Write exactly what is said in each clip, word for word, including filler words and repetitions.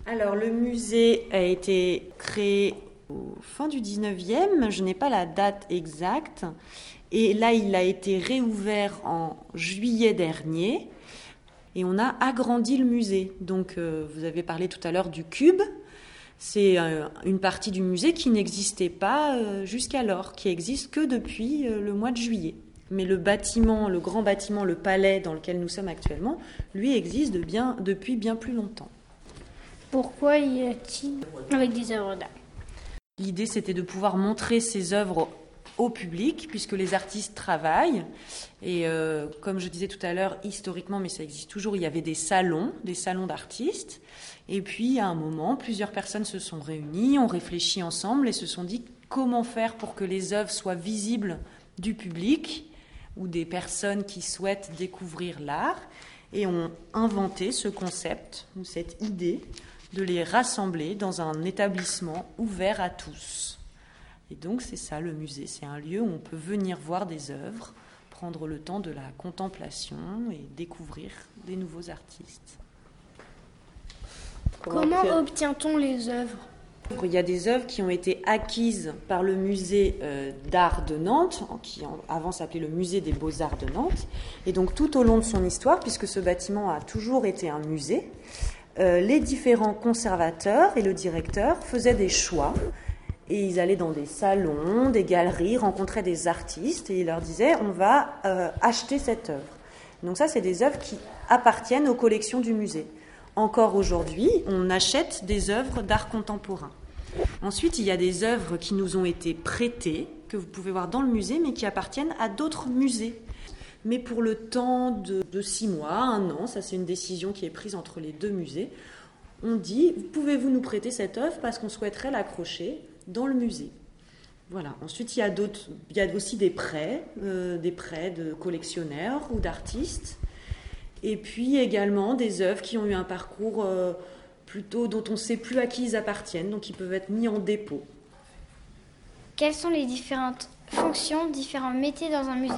Alors, le musée a été créé au fin du dix-neuvième, je n'ai pas la date exacte. Et là, il a été réouvert en juillet dernier. Et on a agrandi le musée. Donc, euh, vous avez parlé tout à l'heure du cube. C'est euh, une partie du musée qui n'existait pas euh, jusqu'alors, qui existe que depuis euh, le mois de juillet. Mais le bâtiment, le grand bâtiment, le palais dans lequel nous sommes actuellement, lui existe de bien, depuis bien plus longtemps. Pourquoi y a-t-il avec des œuvres d'art ? L'idée, c'était de pouvoir montrer ces œuvres au public, puisque les artistes travaillent. Et euh, comme je disais tout à l'heure, historiquement, mais ça existe toujours, il y avait des salons, des salons d'artistes. Et puis, à un moment, plusieurs personnes se sont réunies, ont réfléchi ensemble et se sont dit comment faire pour que les œuvres soient visibles du public ou des personnes qui souhaitent découvrir l'art. Et ont inventé ce concept, ou cette idée, de les rassembler dans un établissement ouvert à tous. Et donc c'est ça le musée, c'est un lieu où on peut venir voir des œuvres, prendre le temps de la contemplation et découvrir des nouveaux artistes. Comment obtient-on les œuvres ? Il y a des œuvres qui ont été acquises par le musée euh, d'art de Nantes, qui avant s'appelait le musée des beaux-arts de Nantes. Et donc tout au long de son histoire, puisque ce bâtiment a toujours été un musée, euh, les différents conservateurs et le directeur faisaient des choix. Et ils allaient dans des salons, des galeries, rencontraient des artistes et ils leur disaient on va euh, acheter cette œuvre. Donc ça, c'est des œuvres qui appartiennent aux collections du musée. Encore aujourd'hui, on achète des œuvres d'art contemporain. Ensuite, il y a des œuvres qui nous ont été prêtées, que vous pouvez voir dans le musée, mais qui appartiennent à d'autres musées. Mais pour le temps de, de six mois, un an, ça c'est une décision qui est prise entre les deux musées, on dit pouvez-vous nous prêter cette œuvre parce qu'on souhaiterait l'accrocher dans le musée. Voilà. Ensuite, il y a, d'autres, il y a aussi des prêts, euh, des prêts de collectionneurs ou d'artistes. Et puis également des œuvres qui ont eu un parcours euh, plutôt dont on ne sait plus à qui ils appartiennent, donc ils peuvent être mis en dépôt. Quelles sont les différentes fonctions, différents métiers dans un musée ?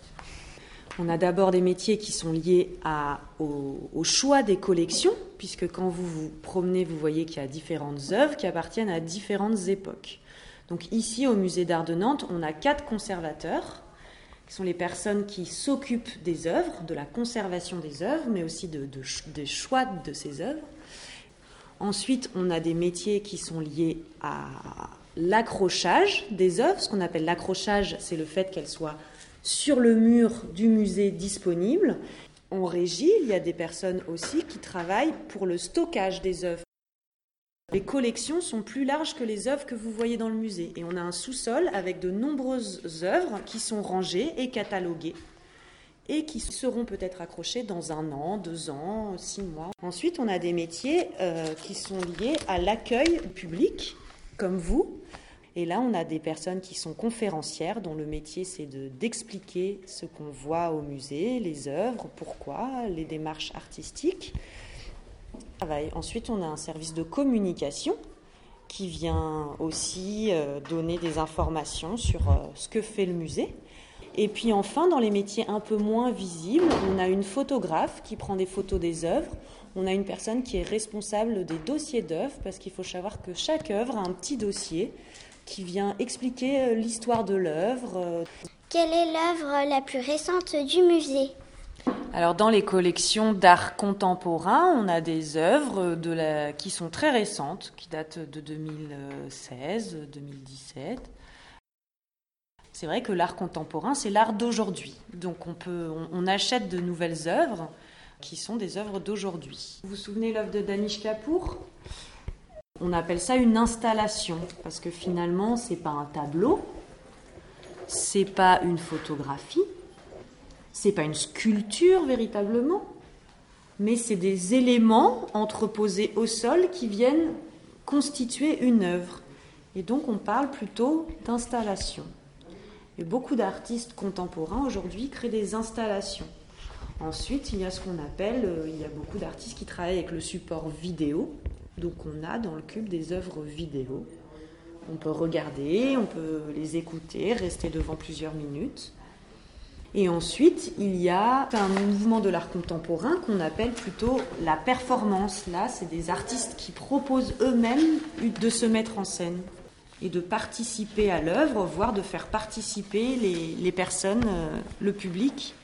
On a d'abord des métiers qui sont liés à, au, au choix des collections, puisque quand vous vous promenez, vous voyez qu'il y a différentes œuvres qui appartiennent à différentes époques. Donc ici, au musée d'art de Nantes, on a quatre conservateurs, qui sont les personnes qui s'occupent des œuvres, de la conservation des œuvres, mais aussi de, de, des choix de ces œuvres. Ensuite, on a des métiers qui sont liés à l'accrochage des œuvres. Ce qu'on appelle l'accrochage, c'est le fait qu'elles soient sur le mur du musée disponibles. En régie, il y a des personnes aussi qui travaillent pour le stockage des œuvres. Les collections sont plus larges que les œuvres que vous voyez dans le musée. Et on a un sous-sol avec de nombreuses œuvres qui sont rangées et cataloguées et qui seront peut-être accrochées dans un an, deux ans, six mois. Ensuite, on a des métiers euh, qui sont liés à l'accueil public, comme vous. Et là, on a des personnes qui sont conférencières, dont le métier, c'est de, d'expliquer ce qu'on voit au musée, les œuvres, pourquoi, les démarches artistiques. Ensuite, on a un service de communication qui vient aussi euh, donner des informations sur euh, ce que fait le musée. Et puis enfin, dans les métiers un peu moins visibles, on a une photographe qui prend des photos des œuvres. On a une personne qui est responsable des dossiers d'œuvres, parce qu'il faut savoir que chaque œuvre a un petit dossier qui vient expliquer l'histoire de l'œuvre. Quelle est l'œuvre la plus récente du musée ? Alors dans les collections d'art contemporain, on a des œuvres de la, qui sont très récentes, qui datent de deux mille seize, deux mille dix-sept. C'est vrai que l'art contemporain, c'est l'art d'aujourd'hui. Donc on, peut, on, on achète de nouvelles œuvres qui sont des œuvres d'aujourd'hui. Vous vous souvenez l'œuvre de Danish Kapoor ? On appelle ça une installation, parce que finalement, c'est pas un tableau, c'est pas une photographie, c'est pas une sculpture véritablement, mais c'est des éléments entreposés au sol qui viennent constituer une œuvre. Et donc on parle plutôt d'installation. Et beaucoup d'artistes contemporains aujourd'hui créent des installations. Ensuite, il y a ce qu'on appelle, il y a beaucoup d'artistes qui travaillent avec le support vidéo. Donc on a dans le cube des œuvres vidéo. On peut regarder, on peut les écouter, rester devant plusieurs minutes. Et ensuite, il y a un mouvement de l'art contemporain qu'on appelle plutôt la performance. Là, c'est des artistes qui proposent eux-mêmes de se mettre en scène et de participer à l'œuvre, voire de faire participer les, les personnes, euh, le public,